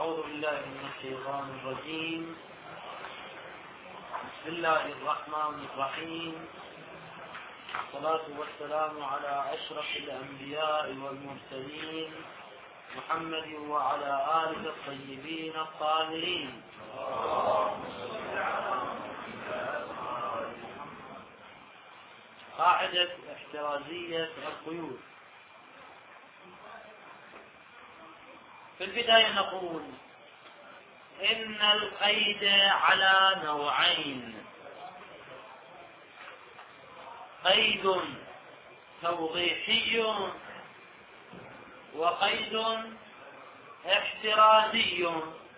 أعوذ بالله من الشيطان الرجيم. بسم الله الرحمن الرحيم. الصلاة والسلام على أشرف الأنبياء والمرسلين محمد وعلى آله الطيبين الطاهرين. قاعدة احترازية القيود. في البداية نقول إن القيد على نوعين: قيد توضيحي وقيد احترازي.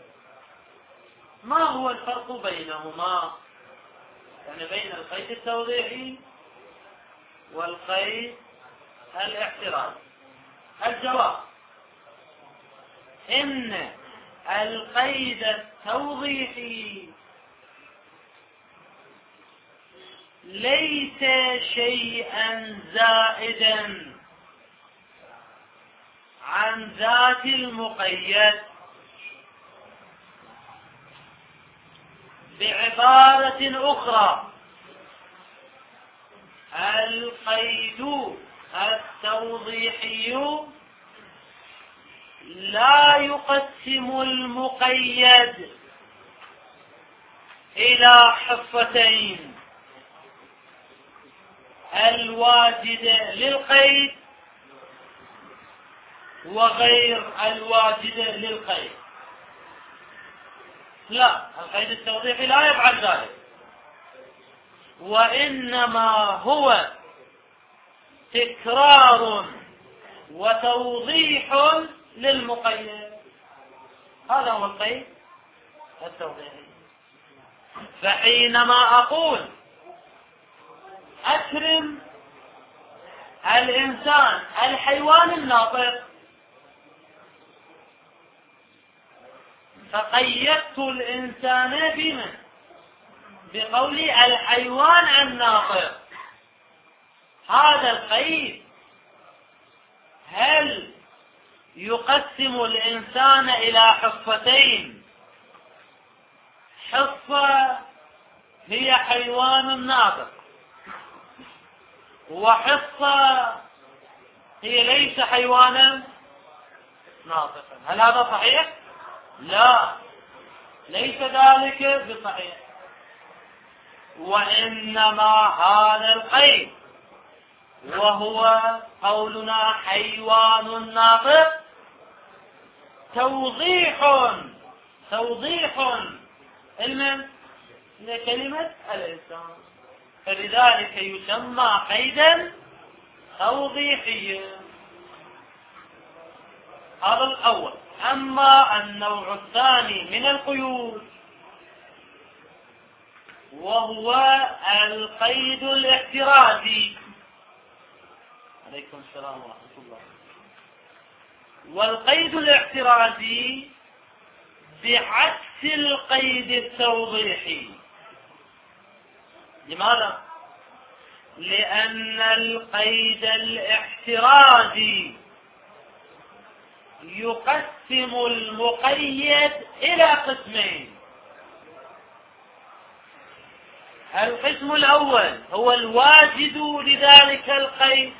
ما هو الفرق بينهما؟ يعني بين القيد التوضيحي والقيد الاحترازي. الجواب: إن القيد التوضيحي ليس شيئا زائدا عن ذات المقيد. بعبارة أخرى، القيد التوضيحي لا يقسم المقيد إلى حفتين: الواجدة للقيد وغير الواجدة للقيد. لا، القيد التوضيحي لا يفعل ذلك، وإنما هو تكرار وتوضيح للمقيد. هذا هو القيد التوضيحي. فحينما أقول أكرم الإنسان الحيوان الناطق، فقيدت الإنسان بمن؟ بقولي الحيوان الناطق. هذا القيد هل يقسم الإنسان إلى حفتين: حفة هي حيوان ناطق، وحفة هي ليس حيوانا ناطقا؟ هل هذا صحيح؟ لا، ليس ذلك بصحيح. وإنما هذا القيد وهو قولنا حيوان ناطق توضيح لكلمة الإنسان، فلذلك يسمى قيدا توضيحيا. هذا الأول. أما النوع الثاني من القيود وهو القيد الاحترازي. عليكم السلام ورحمة الله. والقيد الاحترازي بعكس القيد التوضيحي. لماذا؟ لأن القيد الاحترازي يقسم المقيد إلى قسمين: القسم الأول هو الواجد لذلك القيد،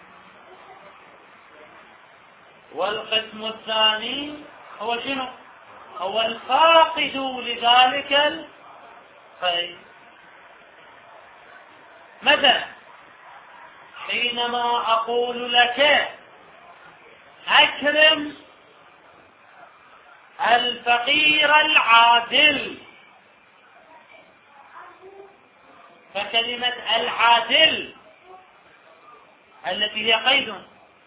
والقسم الثاني هو شنو؟ هو الفاقد لذلك القيد. مثلا حينما أقول لك أكرم الفقير العادل، فكلمة العادل التي هي قيد،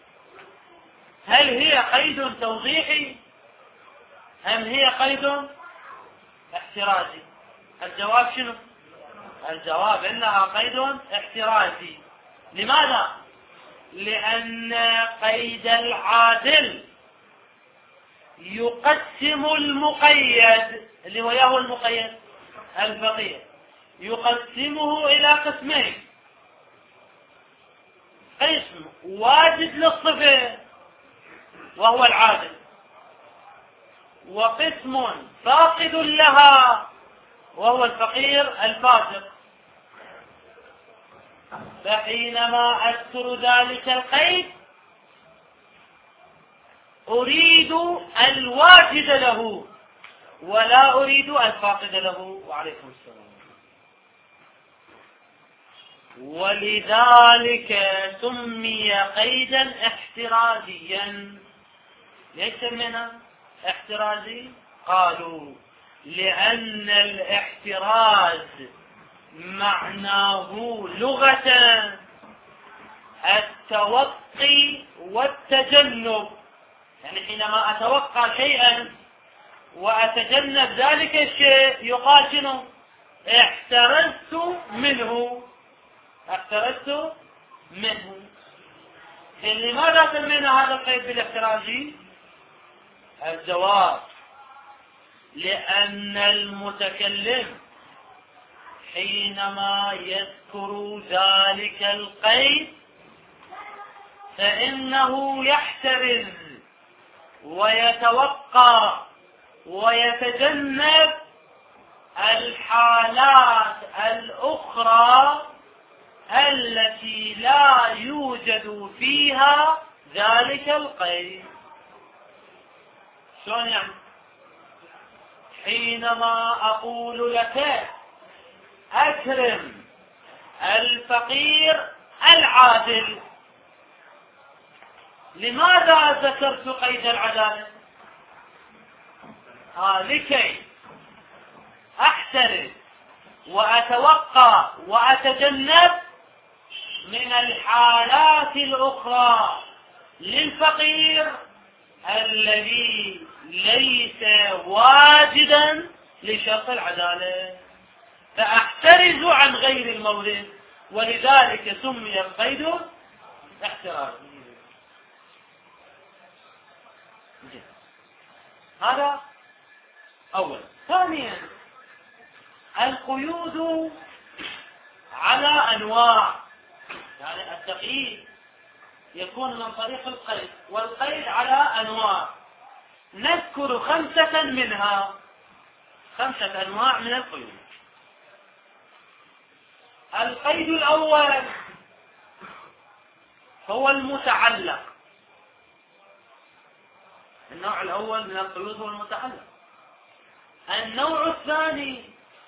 هل هي قيد توضيحي أم هي قيد احترازي؟ الجواب شنو؟ الجواب إنها قيد احترازي. لماذا؟ لأن قيد العادل يقسم المقيد اللي هو المقيد الفقير، يقسمه إلى قسمين: قسم واجد للصفة وهو العادل، وقسم فاقد لها وهو الفقير الفاسق. فحينما أذكر ذلك القيد أريد الواجد له ولا أريد الفاقد له. وعليكم السلام. ولذلك سمي قيدا احترازيا. ليش سمينا احترازي؟ قالوا لأن الاحتراز معناه لغة التوقي والتجنب. يعني حينما أتوقع شيئا وأتجنب ذلك الشيء يقال شنو؟ احترزت منه. احترزت منه. لماذا سمينا هذا القيد بالاحترازي؟ الجواب لأن المتكلم حينما يذكر ذلك القيد فإنه يحترز ويتوقع ويتجنب الحالات الأخرى التي لا يوجد فيها ذلك القيد. شلون يعني؟ حينما أقول لك أكرم الفقير العادل، لماذا ذكرت قيد العدالة؟ لكي أحترز وأتوقع وأتجنب من الحالات الأخرى للفقير الذي ليس واجدا لشرط العدالة، فأحترز عن غير المورد، ولذلك سمي القيد احترازي. هذا أول. ثانيا القيود على أنواع. يعني التقييد يكون من طريق القيد، والقيد على أنواع. نذكر 5 منها، 5 أنواع من القيود. القيد الأول هو المتعلق. النوع الأول من القيود هو المتعلق. النوع الثاني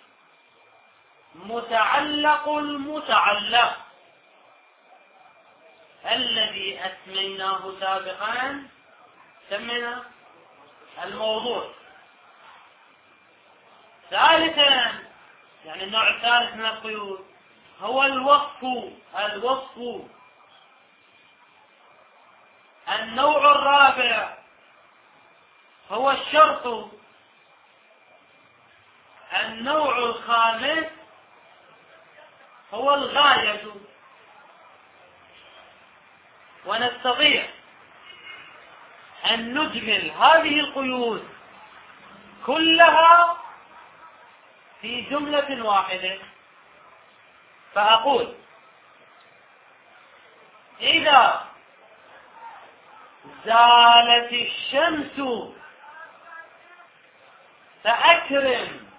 متعلق المتعلق الذي أسميناه سابقا، سمينا الموضوع. ثالثا يعني النوع الثالث من القيود هو الوصف. النوع الرابع هو الشرط. النوع الخامس هو الغاية. ونستطيع أن نجمل هذه القيود كلها في جملة واحدة، فأقول إذا زالت الشمس فأكرم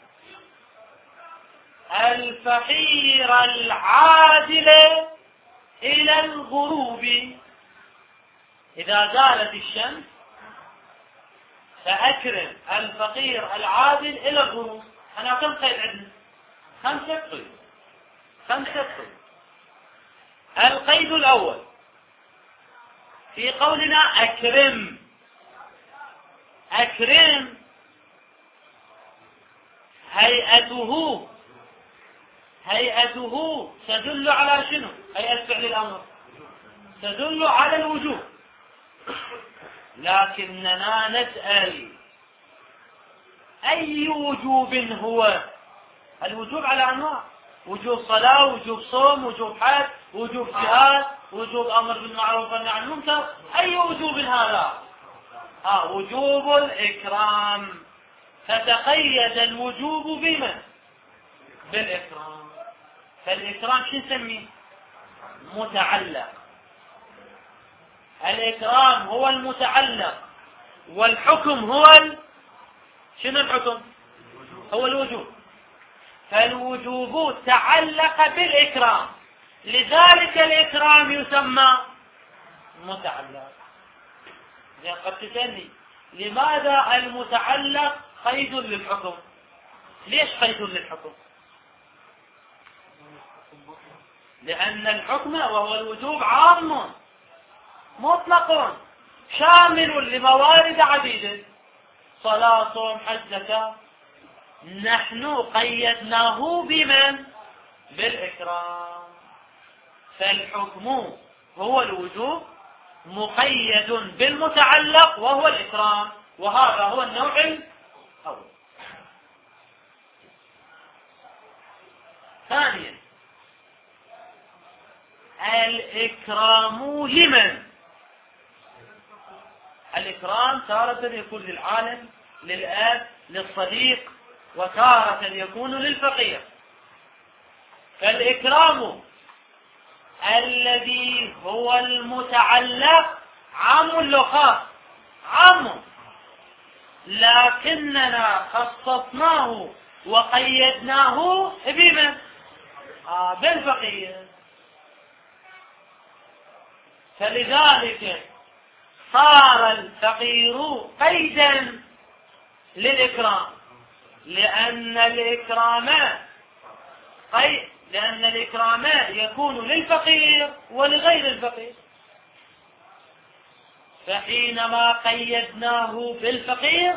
الفقير العادل إلى الغروب. إذا زالت الشمس فأكرم الفقير العادل إلى الغروب. أنا كم قيد عندنا؟ 5 قيود. 5 قيود. القيد الأول في قولنا أكرم. أكرم هيئته تدل على شنو؟ هيئة فعل الأمر تدل على الوجوب، لكننا نسأل أي وجوب هو؟ الوجوب على أنواع: وجوب صلاة، وجوب صوم، وجوب حج، وجوب جهاد، وجوب أمر بالمعروف والنهي عن المنكر. أي وجوب هذا؟ وجوب الإكرام. فتقيد الوجوب بمن؟ بالإكرام. فالإكرام شو نسميه؟ متعلق. الإكرام هو المتعلق، والحكم هو شنو الحكم؟ هو الوجوب. فالوجوب تعلق بالإكرام، لذلك الإكرام يسمى متعلق. يعني قد تسألني لماذا المتعلق قيد للحكم؟ ليش قيد للحكم؟ لأن الحكم وهو الوجوب عام مطلق شامل لموارد عديدة، صلاة صوم حج زكاة. نحن قيدناه بمن؟ بالإكرام. فالحكم هو الوجوب مقيد بالمتعلق وهو الإكرام، وهذا هو النوع الأول. ثانيا الإكرام لمن؟ الإكرام تارة يكون للعالم، للآب، للصديق، وتارة يكون للفقير. فالإكرام الذي هو المتعلق عام لخاص، عام، لكننا خصصناه وقيدناه بمن؟ بالفقير. فلذلك صار الفقير قيدا للإكرام، لأن الإكرام يكون للفقير ولغير الفقير. فحينما قيدناه بالفقير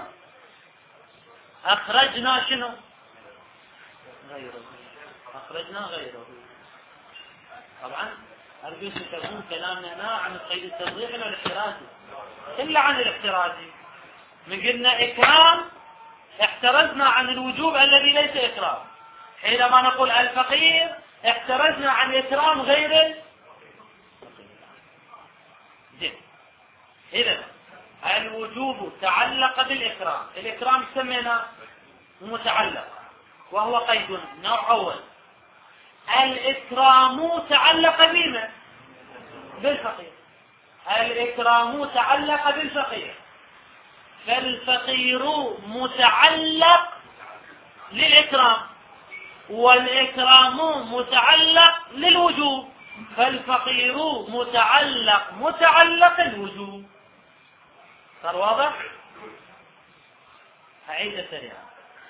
أخرجنا شنو؟ غيره. أخرجنا غيره. طبعا أرجو تكون كلامنا هنا عن القيد التوضيحي والاحترازي، إلا عن الاحترازي. من قلنا إكرام احترزنا عن الوجوب الذي ليس إكرام. حينما نقول الفقير احترزنا عن إكرام غير الفقير. إذن الوجوب تعلق بالإكرام. الإكرام سمينا متعلق وهو قيد نوع أول. الإكرام تعلق بما؟ بالفقير. الإكرام تعلق بالفقير، فالفقير متعلق للإكرام، والإكرام متعلق للوجوب، فالفقير متعلق الوجوب. صار واضح؟ أعيد سريعا.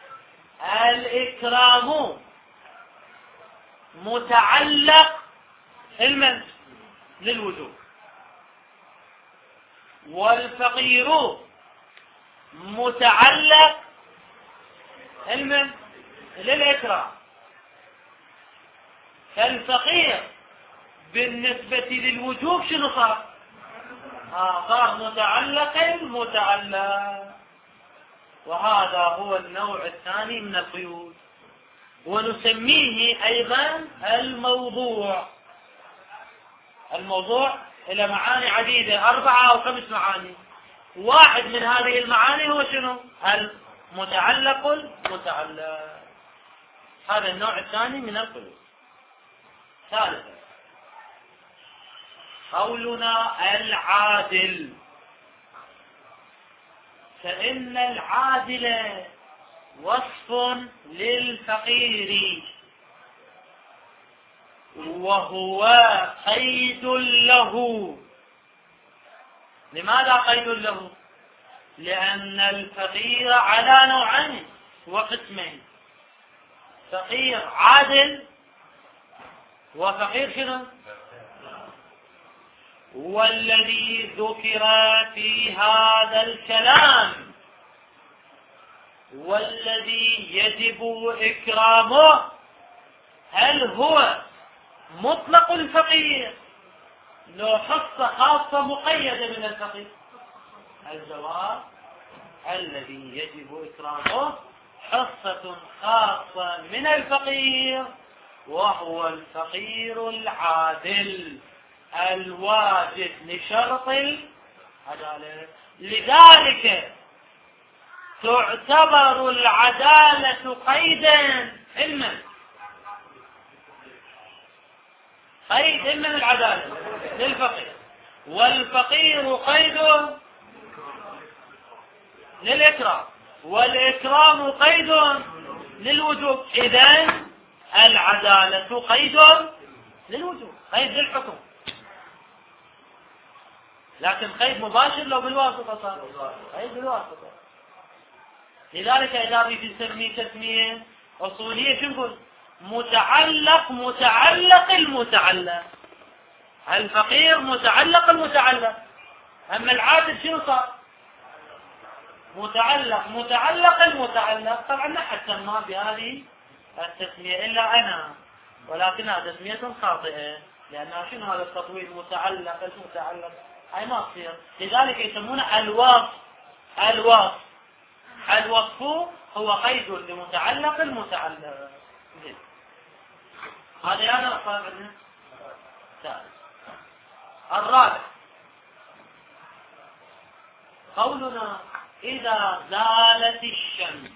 الإكرام متعلق المن؟ للوجوب، والفقير متعلق المن؟ للإكرام. فالفقير بالنسبة للوجوب شنو صار؟ صار متعلق. وهذا هو النوع الثاني من القيود، ونسميه أيضا الموضوع. الموضوع إلى معاني عديدة، 4 أو 5 معاني. واحد من هذه المعاني هو شنو؟ المتعلق. هذا النوع الثاني من القيود. ثالثا قولنا العادل. فإن العادل وصف للفقير، وهو قيد له. لماذا قيد له؟ لأن الفقير على نوعين وقسمين: فقير عادل وفقير شنو؟ والذي ذكر في هذا الكلام والذي يجب إكرامه، هل هو مطلق الفقير لو حصة خاصة مقيدة من الفقير؟ الجواب: الذي يجب إكرامه حصة خاصة من الفقير، وهو الفقير العادل الواجد لشرط العدالة. لذلك تعتبر العدالة قيدا علما، قيد علما العدالة للفقير، والفقير قيد للإكرام. والإكرام قيد للوجوب، إذن العدالة قيد للوجوب، قيد للحكم، لكن قيد مباشر لو بالواسطة صار قيد بالواسطة. لذلك إذا بيجي نسميه تسمية أصولية شو نقول؟ متعلق المتعلق، الفقير متعلق المتعلق، أما العادل شنو صار؟ متعلق المتعلق. طبعا لا أحد سماه بهذه التسمية إلا أنا، ولكنها تسمية خاطئة، لأنها شنو هذا التطويل متعلق المتعلق، هاي ما تصير. لذلك يسمونه الوصف. الوصف هو قيد لمتعلق المتعلق. هذا أنا صار عندنا ثالث. الرابع قولنا إذا زالت الشمس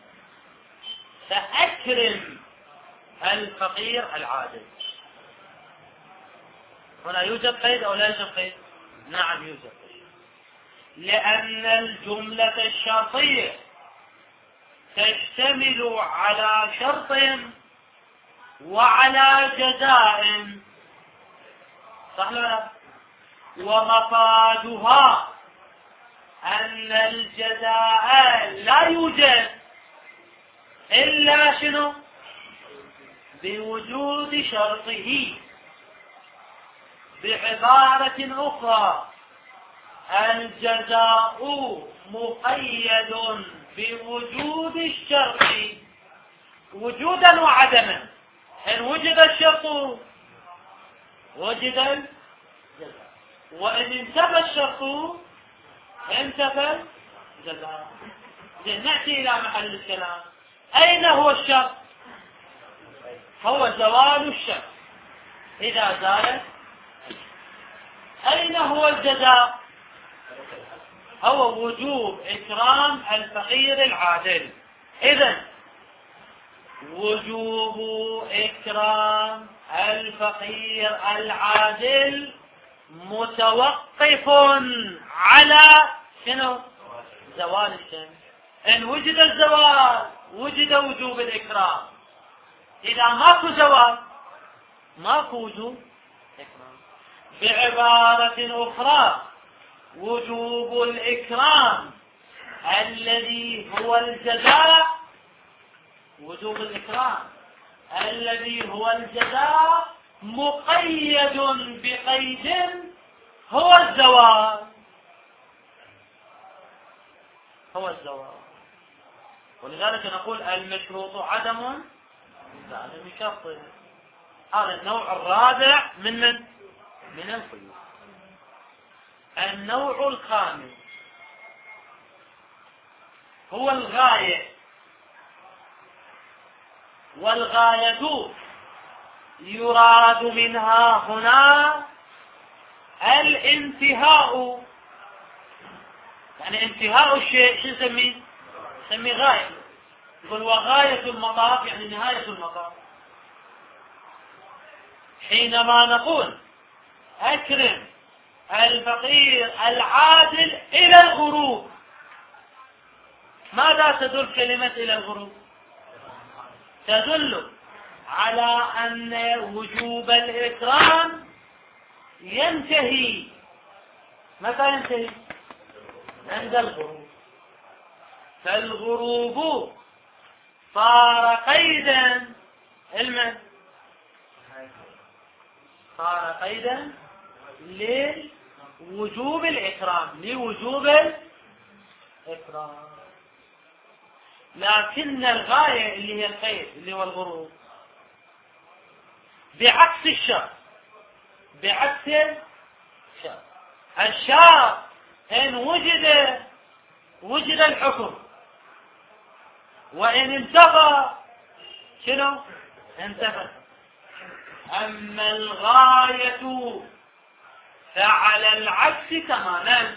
فأكرم الفقير العادل. هنا يوجد قيد أو لا يوجد قيد؟ نعم يوجد قيد، لأن الجملة الشرطية تشتمل على شرط وعلى جزاء، صح ولا لا؟ ومفادها أن الجزاء لا يوجد إلا شنو؟ بوجود شرطه. بعبارة أخرى الجزاء مقيد بوجود الشرط وجودا وعدما. إن وجد الشرط وجد الجزاء، وإن انتفى الشرط انتفى الجزاء. نأتي إلى محل الكلام. أين هو الشرط؟ هو زوال الشرط. إذا زالت أين هو الجزاء؟ هو وجوب إكرام الفقير العادل. إذن وجوب إكرام الفقير العادل متوقف على شنو؟ زوال الشمس. إن وجد الزوال وجد وجوب الإكرام. إذا ماكو زوال ماكو وجوب إكرام. بعبارة أخرى وجوب الإكرام الذي هو الجزاء، وجوب الإكرام الذي هو الجزاء مقيد بقيد هو الزوال. ولذلك نقول المشروط عدم شرط. هذا النوع الرابع من القيود. النوع الخامس هو الغاية، والغاية يراد منها هنا الانتهاء. يعني انتهاء الشيء شو نسميه؟ نسميه غاية. يقول وغاية المطاف يعني نهاية المطاف. حينما نقول أكرم الفقير العادل إلى الغروب، ماذا تدل كلمة إلى الغروب؟ تدل على أن وجوب الإكرام ينتهي. متى ينتهي؟ عند الغروب. فالغروب صار قيدا صار قيدا لوجوب الإكرام، لكن الغاية اللي هي القيد اللي هو الغروب بعكس الشرط. الشرط إن وجد الحكم، وإن انتفى شنو؟ انتفى. أما الغاية فعلى العكس تماما.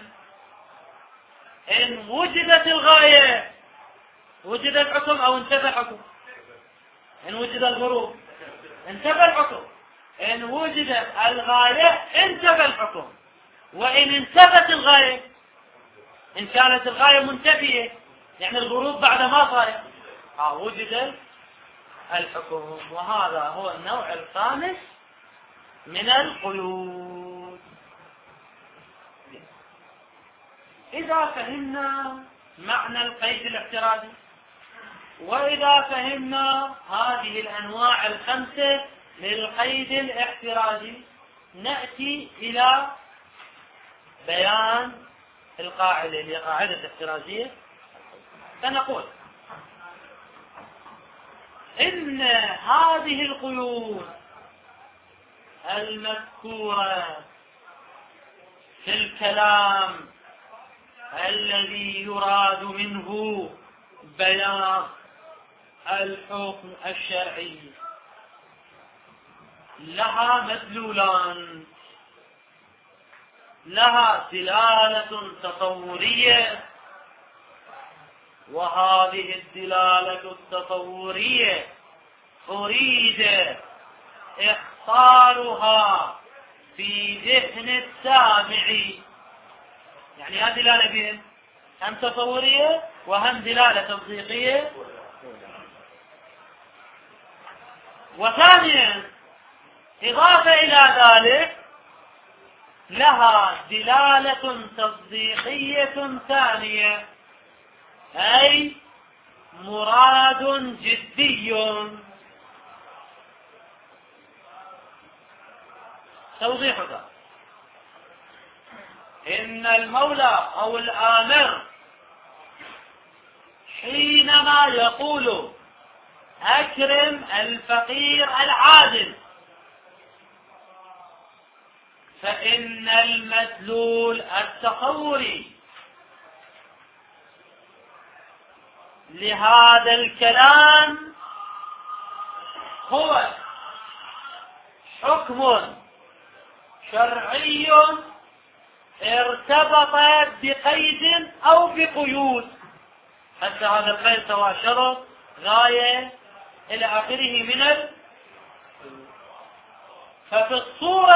إن وجدت الغاية وجد الحكم أو انتفى الحكم. إن وجد الغروب انتفى الحكم. إن وجدت الغاية انتفى الحكم. وإن انتفت الغاية، إن كانت الغاية منتفية يعني الغروب بعد ما صار وجد الحكم. وهذا هو النوع الخامس من القيود. إذا فهمنا معنى القيد الاعتراضي، وإذا فهمنا هذه الأنواع الخمسة للقيد الاعتراضي، نأتي إلى بيان القاعدة اللي هي قاعدة الاعتراضية، فنقول إن هذه القيود المذكورة في الكلام الذي يراد منه بيان الحكم الشرعي لها مدلولان، لها دلالة تصورية، وهذه الدلالة التصورية أريد إخصارها في ذهن السامع. يعني هذه دلالة بهم هم تصورية وهم دلالة تصديقية. وثانيا إضافة إلى ذلك لها دلالة تصديقية ثانية، أي مراد جدي. توضيح ذلك: إن المولى أو الآمر حينما يقول أكرم الفقير العادل، فإن المدلول التصوري لهذا الكلام هو حكم شرعي ارتبط بقيد أو بقيود، حتى هذا القيد سواء شرط غاية إلى آخره من ففي الصورة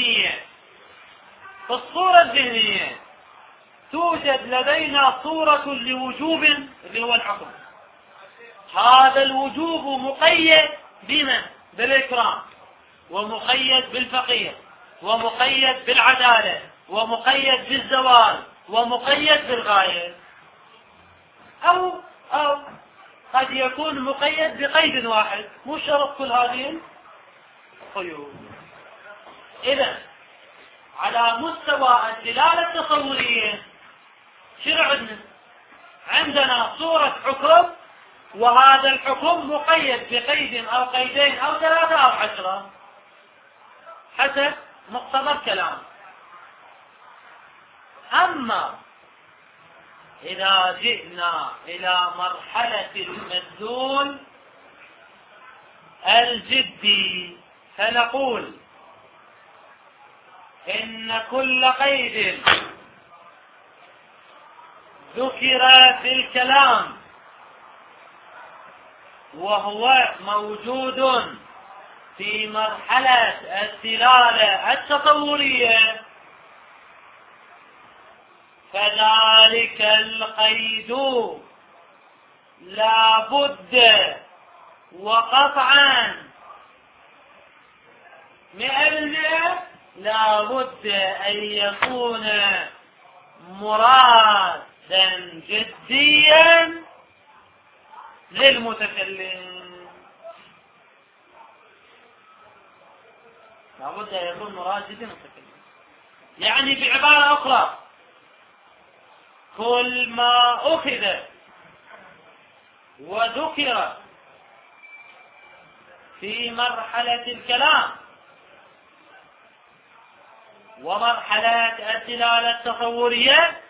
الذهنية توجد لدينا صورة لوجوب اللي هو الحكم. هذا الوجوب مقيد بمن؟ بالإكرام، ومقيد بالفقير، ومقيد بالعدالة، ومقيد بالزوال، ومقيد بالغاية، أو قد يكون مقيد بقيد واحد، مو شرط كل هذه القيود. إذن على مستوى الدلالة التصورية شنو عندنا صورة حكم، وهذا الحكم مقيد بقيد أو قيدين أو 3 أو 10 حسب مقتضى الكلام. أما إذا جئنا إلى مرحلة المدلول الجدي فنقول إن كل قيد ذكر في الكلام وهو موجود في مرحلة الدلالة التصورية فذلك القيد لا بد وقطعا 100% لا بد أن يكون مرادا جديا للمتكلم. لا بد أن يكون مراد جديا للمتكلم. يعني بعبارة أخرى كل ما أخذ وذكر في مرحلة الكلام ومرحلة الدلالة التصورية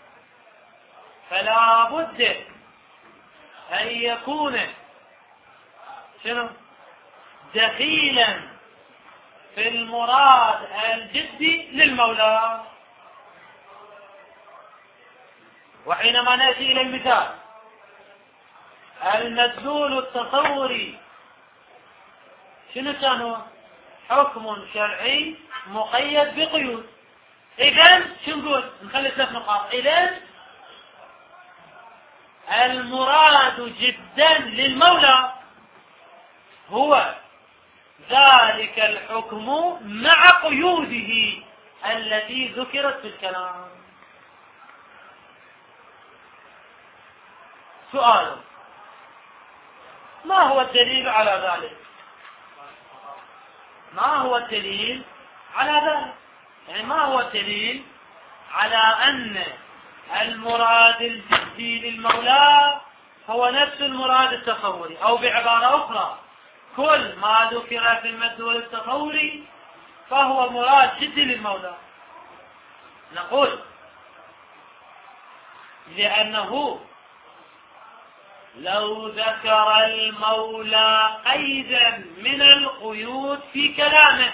فلا بد أن يكون دخيلا في المراد الجدي للمولى. وحينما نأتي إلى المثال المدلول التصوري شنو كان هو؟ حكم شرعي مقيد بقيود. إذن شو نقول؟ نخلي 3 نقاط. إذن المراد جدا للمولى هو ذلك الحكم مع قيوده التي ذكرت في الكلام. سؤال: ما هو الدليل على ذلك؟ ما هو الدليل على ذلك؟ يعني ما هو الدليل على أن المراد الجدي للمولى هو نفس المراد التصوري، أو بعبارة أخرى كل ما ذكر في المدلول التصوري فهو مراد جدي للمولى؟ نقول لأنه لو ذكر المولى قيدا من القيود في كلامه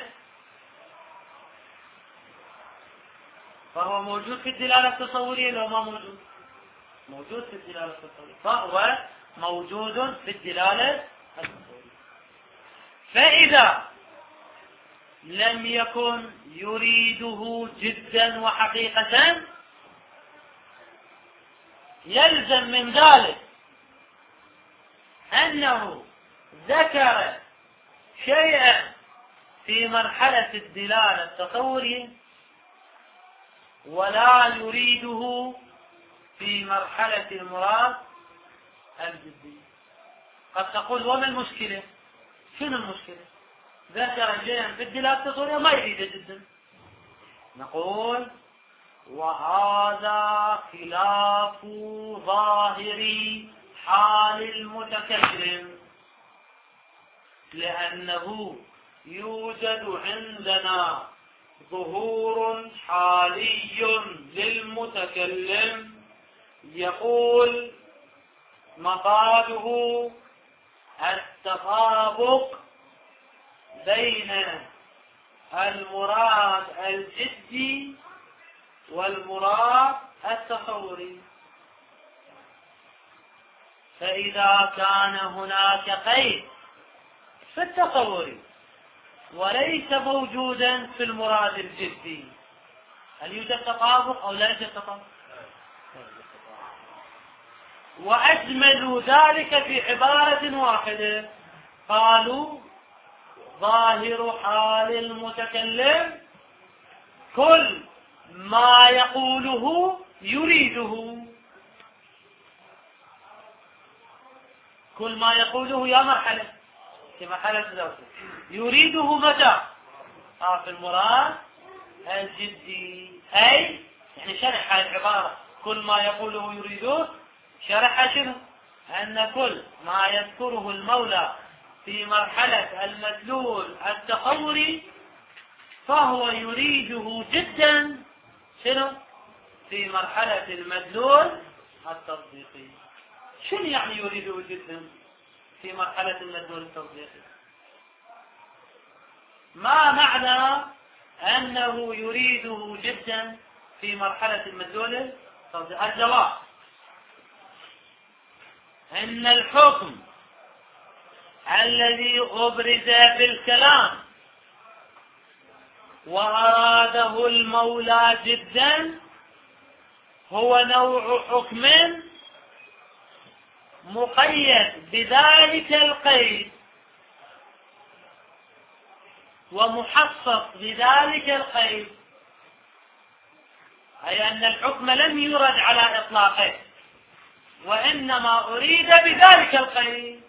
فهو موجود في الدلالة التصورية، لو ما موجود موجود في الدلالة التصورية، فهو موجود في الدلالة التصورية. فإذا لم يكن يريده جدا وحقيقة يلزم من ذلك أنه ذكر شيئا في مرحلة الدلالة التصورية ولا يريده في مرحلة المراد الجدي. قد تقول: وما المشكلة؟ شنو المشكلة؟ ذكر شيئا في الدلالة التصورية ما يريده جدا. نقول: وهذا خلاف ظاهر حال المتكلم، لأنه يوجد عندنا ظهور حالي للمتكلم يقول مفاده التطابق بين المراد الجدي والمراد التصوري. فإذا كان هناك قيد في التصور وليس موجودا في المراد الجدي، هل يوجد تطابق أو لا يوجد تطابق؟ وأجملوا ذلك في عبارة واحدة، قالوا: ظاهر حال المتكلم كل ما يقوله يريده. كل ما يقوله يا مرحلة في مرحلة الزوجة يريده متى؟ في المراد الجدي. أي يعني شرح هذه العبارة كل ما يقوله يريده، شرح شنو؟ أن كل ما يذكره المولى في مرحلة المدلول التصوري فهو يريده جدا شنو؟ في مرحلة المدلول التصديقي. شنو يعني يريده جدا في مرحلة المدلول التصديقي؟ ما معنى أنه يريده جدا في مرحلة المدلول التصديقي؟ الجواب: إن الحكم الذي أبرز في الكلام وأراده المولى جدا هو نوع حكم مقيد بذلك القيد ومحصص بذلك القيد، أي أن الحكم لم يرد على إطلاقه وإنما أريد بذلك القيد،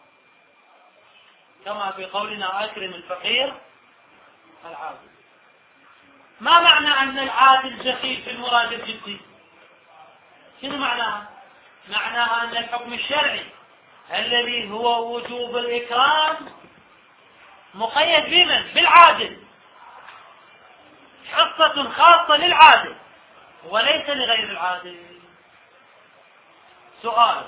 كما في قولنا: أكرم الفقير العادل. ما معنى أن العادل دخيل في المراد الجدي؟ شنو معناها؟ معناها أن الحكم الشرعي الذي هو وجوب الإكرام مقيد بمن؟ بالعادل، حصة خاصة للعادل وليس لغير العادل. سؤال: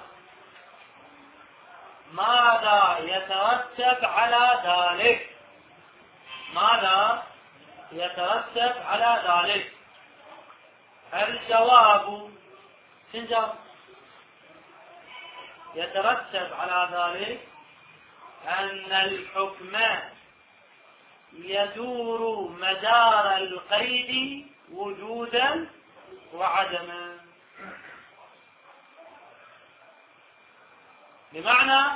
ماذا يترتب على ذلك؟ ماذا يترتب على ذلك؟ الجواب: سنجاب. يترتب على ذلك أن الحكم يدور مدار القيد وجودا وعدما. بمعنى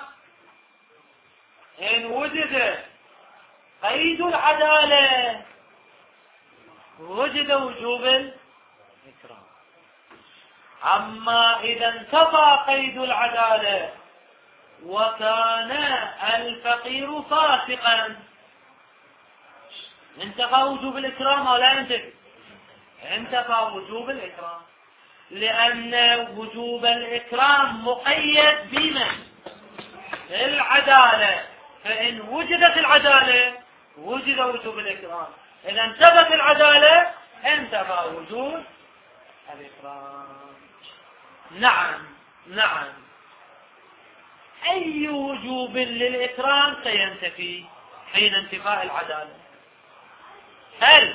إن وجد قيد العدالة وجد وجوب الإكرام. أما إذا انتفى قيد العدالة وكان الفقير فاسقا انتفى وجوب الإكرام أو لا ينتفي؟ انتفى وجوب الإكرام، لأن وجوب الإكرام مقيد بمن؟ العدالة. فإن وجدت العدالة وجد وجوب الإكرام، إذا انتفت العدالة انتفى وجوب الإكرام. نعم. أي وجوب للإكرام سينتفي حين انتفاء العدالة؟ هل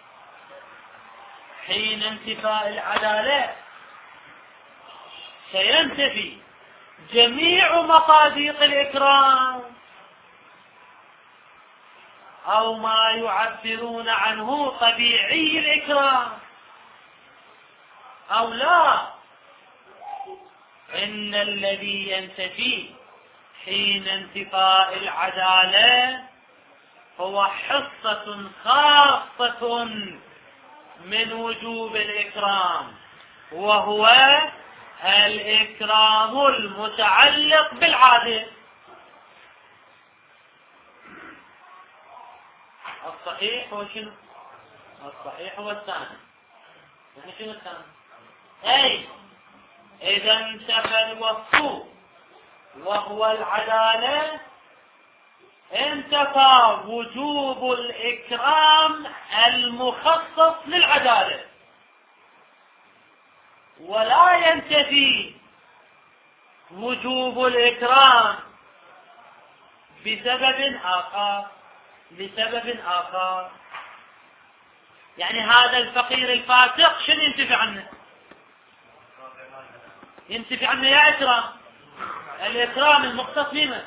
حين انتفاء العدالة سينتفي جميع مصادق الإكرام أو ما يعبرون عنه طبيعي الإكرام أو لا؟ إن الذي ينتفي حين انتفاء العدالة هو حصة خاصة من وجوب الإكرام، وهو الإكرام المتعلق بالعادل. الصحيح هو شنو؟ الصحيح هو الثاني. يعني شنو الثاني؟ أي إذا انتفى الوصف وهو العدالة انتفى وجوب الإكرام المخصص للعدالة، ولا ينتفي وجوب الإكرام لسبب آخر. يعني هذا الفقير الفاسق شنو ينتفي عنه؟ ينتفي عنه يا إكرام الإكرام المختص بمن؟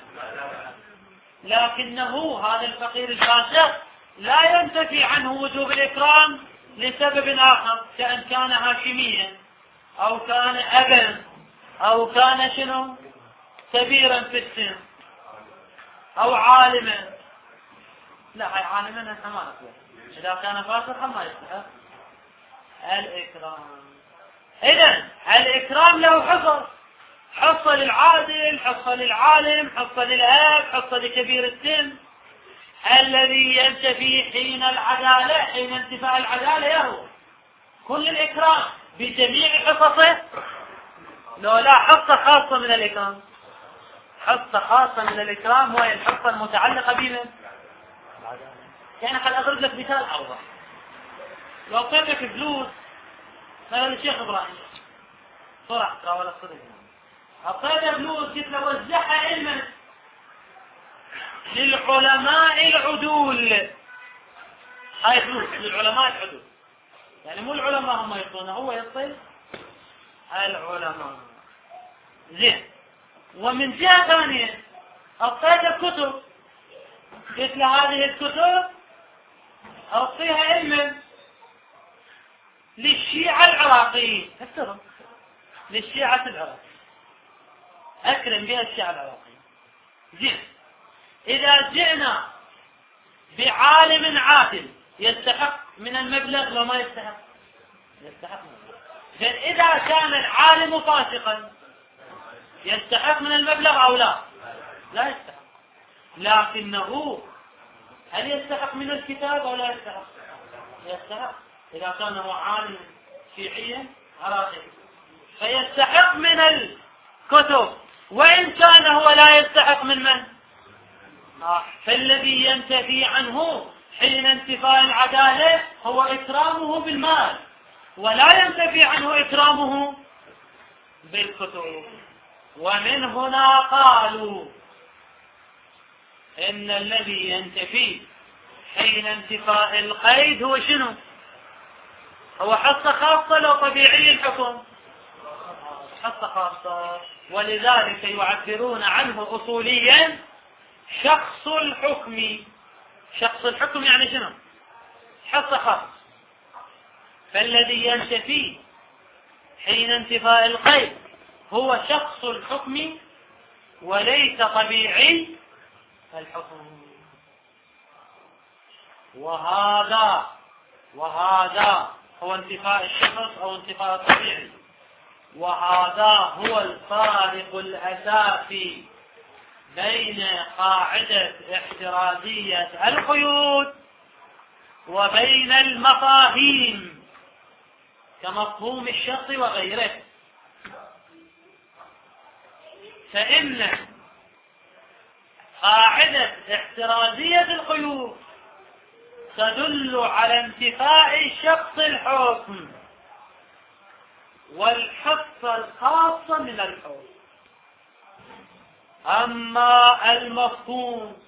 لكنه هذا الفقير الفاسق لا ينتفي عنه وجوب الإكرام لسبب آخر، كأن كان هاشميا أو كان أبا أو كان شنو كبيرا في السن أو عالما. لا، هاي عالما أنت ما نقول، إذا كان فاسقا ما يستحق الإكرام. إذن الإكرام له حصة للعادل، حصة للعالم، حصة للأب، حصة لكبير السن. الذي ينتفي حين انتفاء العدالة يهو كل الإكرام بجميع حصصه، لو لا حصة خاصة من الإكرام. حصة خاصة من الإكرام وهي الحصة المتعلقة بمن؟ يعني قد أضرب لك مثال أوضح. لو أعطيتك فلوس مثلا الشيخ إبراهيم صرح ولا صدق، أعطيته فلوس قلت له وزعها علما للعلماء العدول. هاي فلوس للعلماء العدول، يعني مو العلماء هم يعطونه، هو يعطي العلماء. زين. ومن جهة ثانية أعطيته كتب، قلت له هذه الكتب أعطيها علما للشيعة العراقيين، افترض للشيعة العراقيين، أكرم بها الشيعة العراقيين. زين. إذا جئنا بعالم عادل يستحق من المبلغ لو ما يستحق؟ يستحق من المبلغ. إذا كان العالم فاسقا يستحق من المبلغ أو لا؟ لا يستحق. لكنه هل يستحق من الكتاب أو لا يستحق؟ يستحق. إذا كان هو عالم شيعيا عراقي فيستحق من الكتب، وإن كان هو لا يستحق من؟ فالذي ينتفي عنه حين انتفاء العدالة هو إكرامه بالمال، ولا ينتفي عنه إكرامه بالكتب. ومن هنا قالوا إن الذي ينتفي حين انتفاء القيد هو شنو؟ هو حصة خاصة لو طبيعي الحكم، حصة خاصة. ولذلك يعبرون عنه أصوليا شخص الحكم. شخص الحكم يعني شنو؟ حصة خاصة. فالذي ينتفي حين انتفاء القيد هو شخص الحكم وليس طبيعي الحكم. وهذا هو انتفاء الشخص أو انتفاء الطبيعي، وهذا هو الفارق الأساسي بين قاعدة احترازية القيود وبين المفاهيم كمفهوم الشخص وغيره. فإن قاعدة احترازية القيود تدل على انتفاء الشخص الحكم والحصة الخاصة من الحكم. أما المفهوم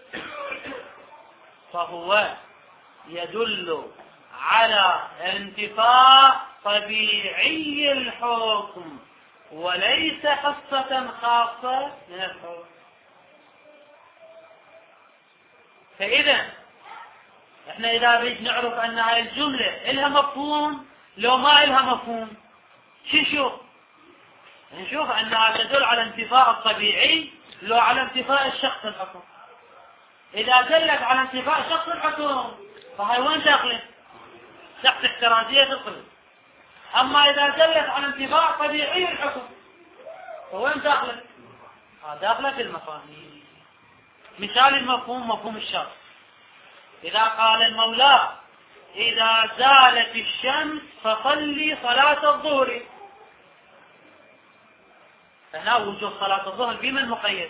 فهو يدل على انتفاء طبيعي الحكم وليس حصة خاصة من الحكم. فإذا احنا إذا بيج نعرف أن هاي الجملة إلها مفهوم لو ما إلها مفهوم، نشوف أنها تدل على انتفاء الطبيعي لو على انتفاء الشخص الحكم. إذا دلت على انتفاء شخص الحكم فهي وين داخله؟ تحت احترازية القيود. أما إذا دلت على انتفاء طبيعي الحكم فوين داخله؟ داخله في المفاهيم. مثال المفهوم مفهوم الشرط. إذا قال المولى إذا زالت الشمس فصلي صلاة الظهر، هنا وجوب صلاة الظهر بمن مقيد؟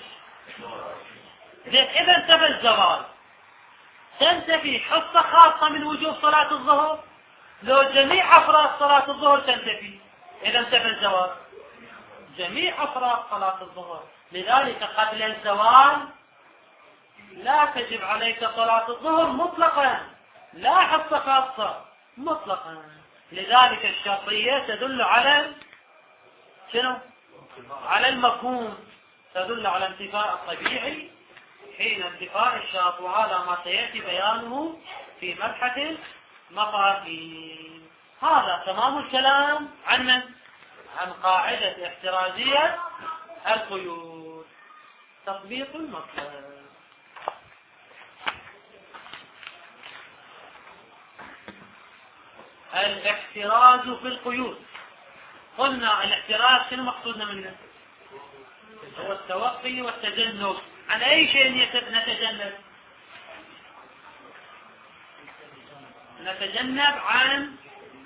إذا انتفى الزوال تنتفي حصة خاصة من وجوب صلاة الظهر لو جميع أفراد صلاة الظهر تنتفي. إذا انتفى الزوال جميع أفراد صلاة الظهر، لذلك قبل الزوال لا تجب عليك صلاة الظهر مطلقا، لا حصة خاصة مطلقا. لذلك الشرطية تدل على شنو؟ على المفهوم، تدل على انتفاء الطبيعي حين انتفاء الشرط، وهذا ما سيأتي بيانه في مبحث المفاهيم. هذا تمام الكلام عن قاعدة احترازية القيود. تطبيق المطلب. الاحتراز في القيود. قلنا الاحتراز شنو مقصودنا منه؟ هو التوقي والتجنب. عن أي شيء نتجنب؟ نتجنب عن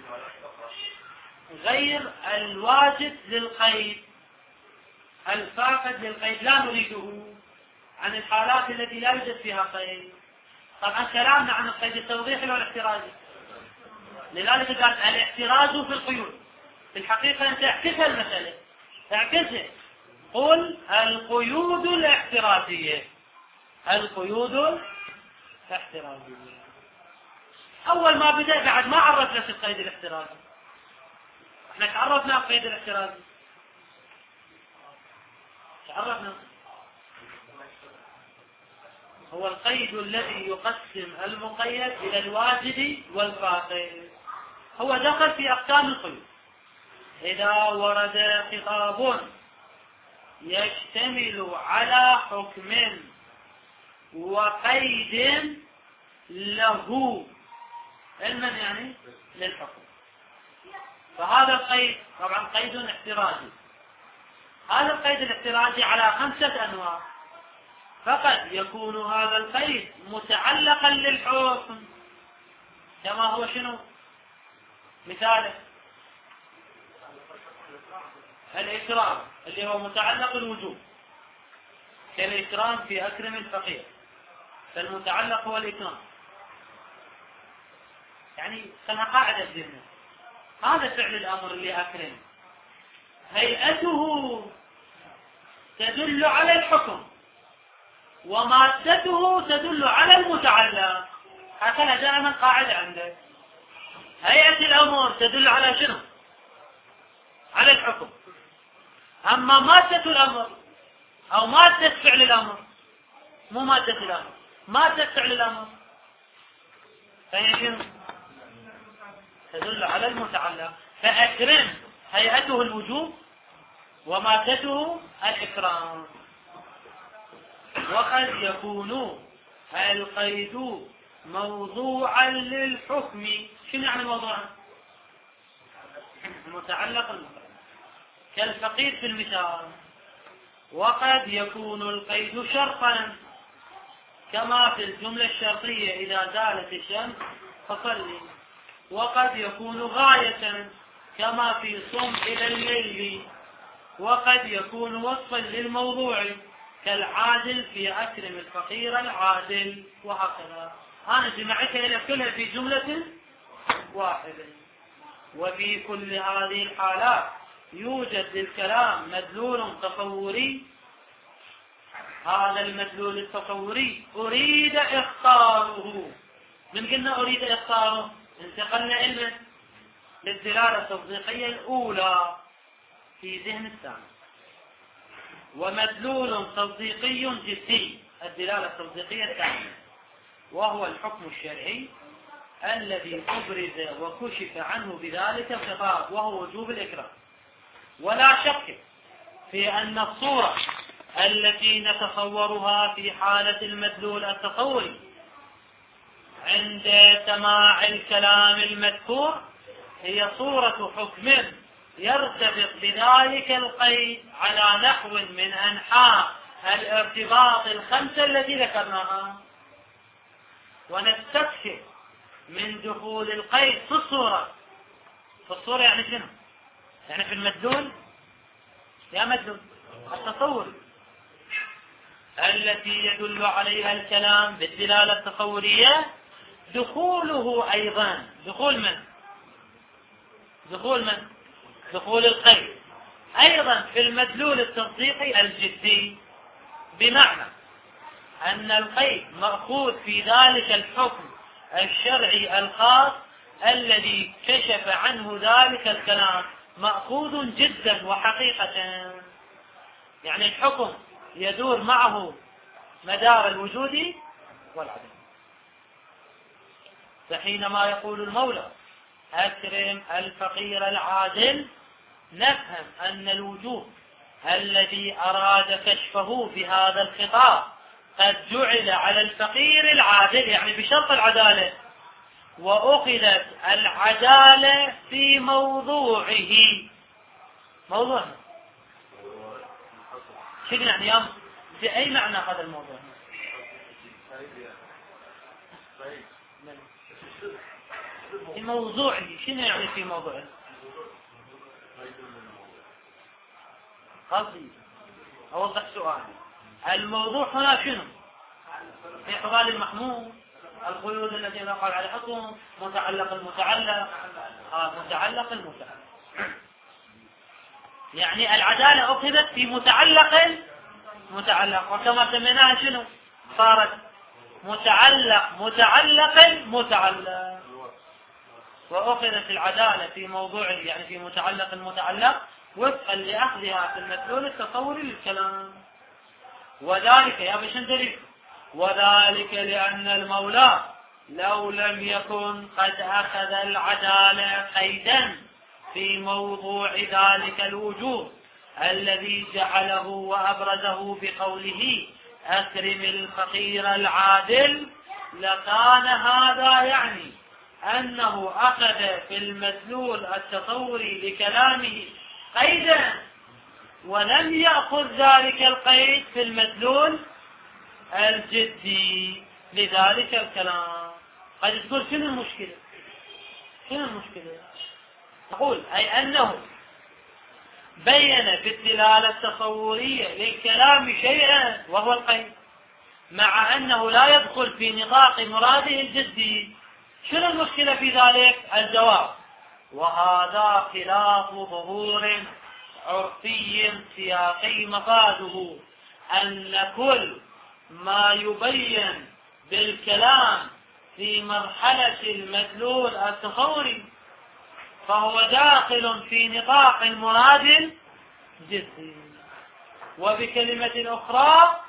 غير الواجد للقيد، الفاقد للقيد لا نريده، عن الحالات التي لا يوجد فيها قيد. طبعا كلامنا عن القيد التوضيحي والاحترازي، لذلك قال الاحتراز في القيود. في الحقيقة أنت اعكسها المسألة، اعكسها، قل القيود الاحترازية. القيود الاحترازية. أول ما بدأ بعد ما عرفنا في القيد الاحترازي. احنا تعرفنا القيد الاحترازي، تعرفنا هو القيد الذي يقسم المقيد إلى الواجب والفاقد. هو دخل في أقسام القيود. إذا ورد خطاب يشتمل على حكم وقيد له علما يعني للحكم، فهذا القيد طبعا قيد احترازي. هذا القيد الاحترازي على 5 أنواع. فقد يكون هذا القيد متعلقا للحكم، كما هو شنو مثاله؟ الإكرام اللي هو متعلق الوجوب، كالإكرام في أكرم الفقير، فالمتعلق هو الإكرام. يعني خلها قاعدة ذهننا، هذا فعل الأمر اللي أكرم هيئته تدل على الحكم ومادته تدل على المتعلق. هكذا دائما قاعدة عندك، هيئة الأمر تدل على شنو؟ على الحكم. أما مادة الأمر أو مادة فعل الأمر، مو مادة الأمر، مادة فعل الأمر فهي شنو؟ تدل على المتعلق. فأكرم هيئته الوجوب ومادته الإكرام. وقد يكون القيد موضوعا للحكم. شنو يعني موضوعا؟ متعلق المتعلق كالفقير في المثال. وقد يكون القيد شرطا كما في الجملة الشرطية إذا زالت الشمس فصلي. وقد يكون غاية كما في صم إلى الليل. وقد يكون وصفا للموضوع كالعادل في أكرم الفقير العادل، وهكذا. أنا جمعتها إلى كلها في جملة واحدة. وفي كل هذه الحالات يوجد للكلام مدلول تصوري. هذا المدلول التصوري أريد إخطاره. من قلنا أريد إخطاره انتقلنا إلى للدلالة التصديقية الأولى في ذهن الثاني. ومدلول تصديقي جدي الدلالة التصديقية الثانية، وهو الحكم الشرعي الذي أبرز وكشف عنه بذلك الخطاب، وهو وجوب الإكراه. ولا شك في أن الصورة التي نتصورها في حالة المدلول التصوري عند سماع الكلام المذكور هي صورة حكم يرتبط بذلك القيد على نحو من أنحاء الارتباط الخمسة التي ذكرناها. ونستكشف من دخول القيد في الصورة. في الصورة يعني شنو؟ يعني في المدلول يا مدلول التصور التي يدل عليها الكلام بالدلالة التصورية دخوله أيضا. دخول من؟ دخول القيد أيضا في المدلول التصديقي الجدي، بمعنى أن القيد مأخوذ في ذلك الحكم الشرعي الخاص الذي كشف عنه ذلك الكلام، مأخوذ جدا وحقيقة. يعني الحكم يدور معه مدار الوجود والعدم. فحينما يقول المولى أكرم الفقير العادل نفهم أن الوجود الذي أراد كشفه بهذا الخطاب قد جعل على الفقير العادل، يعني بشرط العدالة، وأخذت العدالة في موضوعه. موضوعنا شنو يعني يا في أي معنى هذا الموضوع؟ في موضوعه. شنو يعني في موضوعه؟ قصدي أوضح سؤالي. الموضوع هنا شنو؟ في قبال المحمول، القيود التي وقع على حكم، متعلق المتعلق. يعني العدالة أخذت في متعلق، وكما سميناها شنو؟ صارت متعلق. وأخذت العدالة في موضوع يعني في متعلق وفقا لأخذها في المدلول التصوري للكلام. وذلك يا بشندري وذلك لأن المولى لو لم يكن قد أخذ العدالة قيدا في موضوع ذلك الوجوب الذي جعله وأبرزه بقوله أكرم الفقير العادل، لكان هذا يعني أنه أخذ في المدلول التصوري لكلامه قيدا ولم يأخذ ذلك القيد في المدلول الجدي لذلك الكلام. قد تقول شنو المشكلة؟ تقول أي أنه بين في الدلالة التصورية للكلام شيئا وهو القيد، مع أنه لا يدخل في نطاق مراده الجدي. شنو المشكلة في ذلك؟ الجواب: وهذا خلاف ظهور عرفي سياقي مفاده أن كل ما يبين بالكلام في مرحلة المدلول التصوري فهو داخل في نطاق المراد الجدي. وبكلمة أخرى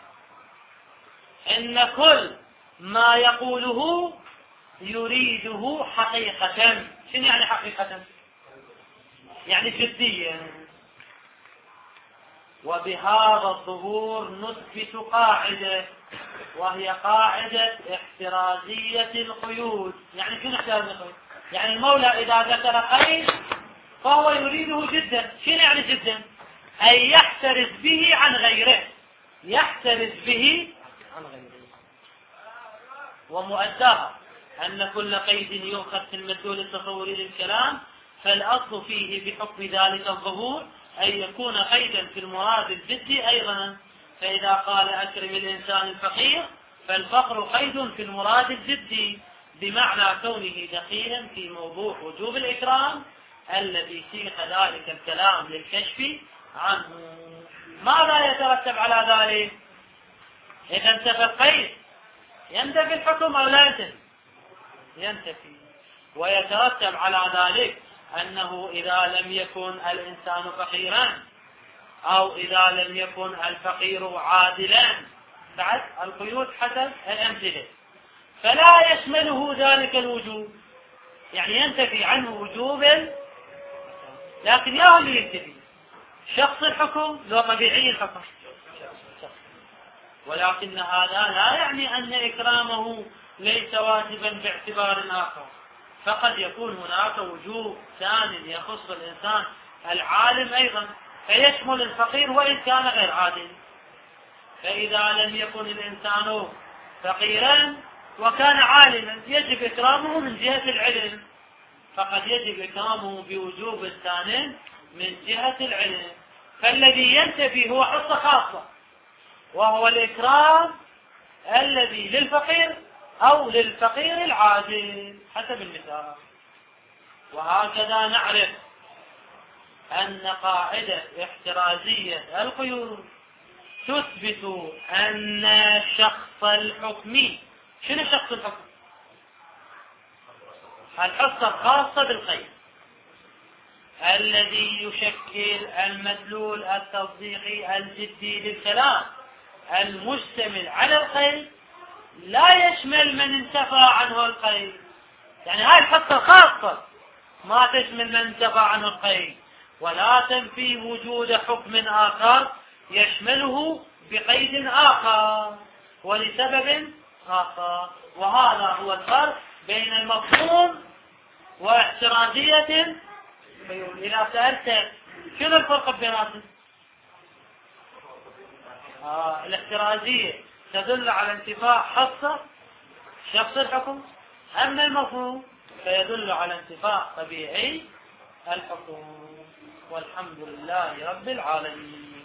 إن كل ما يقوله يريده حقيقة. شنو يعني حقيقة؟ يعني جديا. وبهذا الظهور نثبت قاعدة، وهي قاعدة احترازية القيود. يعني شنو احترازية القيود؟ يعني المولى إذا ذكر قيد فهو يريده جدا. شنو يعني جدا؟ أي يحترز به عن غيره، يحترز به عن غيره. ومؤداها أن كل قيد يؤخذ في المدلول التصوري للكلام، فالأصل فيه بحكم ذلك الظهور أن يكون قيدا في المراد الجدي أيضا. فإذا قال أكرم الإنسان الفقير فالفقر قيد في المراد الجدي، بمعنى كونه دخيلا في موضوع وجوب الإكرام الذي سيق ذلك الكلام للكشف عنه. ماذا يترتب على ذلك؟ إذا انتفى القيد ينتفي الحكم أو لا ينتفي؟ ينتفي. ويترتب على ذلك أنه إذا لم يكن الإنسان فقيرا أو إذا لم يكن الفقير عادلا، بعد القيود حسب الأمثلة، فلا يشمله ذلك الوجوب، يعني ينتفي عنه وجوب، لكن يا اللي ينتفي شخص الحكم لو طبيعي الحكم، ولكن هذا لا يعني أن إكرامه ليس واجبا باعتبار آخر، فقد يكون هناك وجوب ثاني يخص الإنسان العالم أيضا، فيشمل الفقير وإن كان غير عادل. فإذا لم يكن الإنسان فقيرا وكان عالما يجب إكرامه من جهة العلم، فقد يجب إكرامه بوجوب الثاني من جهة العلم. فالذي ينتفي هو حصة خاصة، وهو الإكرام الذي للفقير أو للفقير العادل حسب المثال. وهكذا نعرف أن قاعدة احترازية القيود تثبت أن شخص الحكم، شنو شخص الحكم؟ الحصة الخاصة بالقيد الذي يشكل المدلول التصديقي الجدي للكلام المشتمل على القيد، لا يشمل من انتفى عنه القيد. يعني هاي الحصة الخاصة ما تشمل من انتفى عنه القيد، ولا تنفي وجود حكم آخر يشمله بقيد آخر ولسبب آخر. وهذا هو الفرق بين المفهوم واحترازية. إذا سألت شنو الفرق بيناتهم؟ الاحترازية تدل على انتفاء حصة شخص الحكم، أما المفهوم فيدل على انتفاء طبيعي الحكم. والحمد لله رب العالمين.